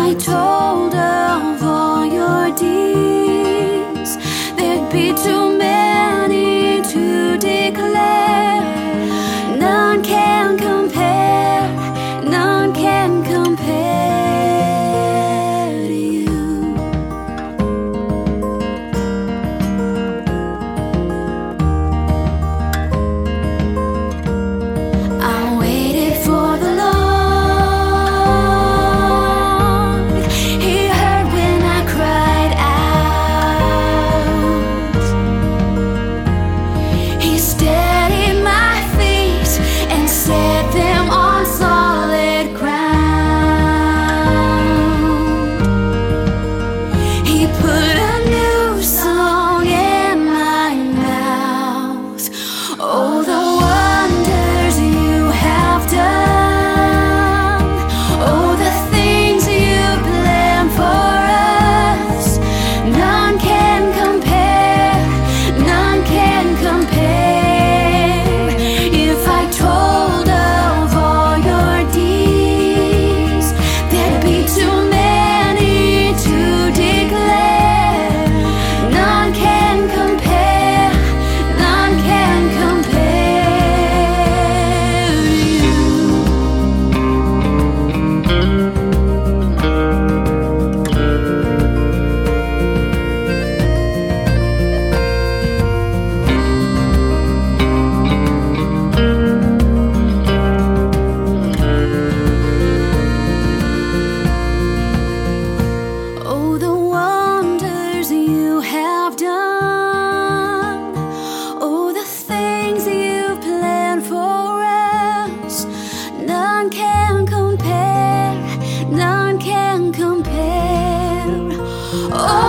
I told of all your deeds, there'd be too many to declare. None can compare, none can compare to you. I waited for the Lord. He heard when I cried out. He steadied my feet and set them on solid ground. He put a new song in my mouth. Oh, the wonders you have done. Oh, the things you planned for us. None can compare, none can compare. If I told of all your deeds, there'd be too many to declare. None can compare, none can compare to you. Oh, the wonders you have done. Oh, the things you planned for us. None can compare, none can compare. Oh,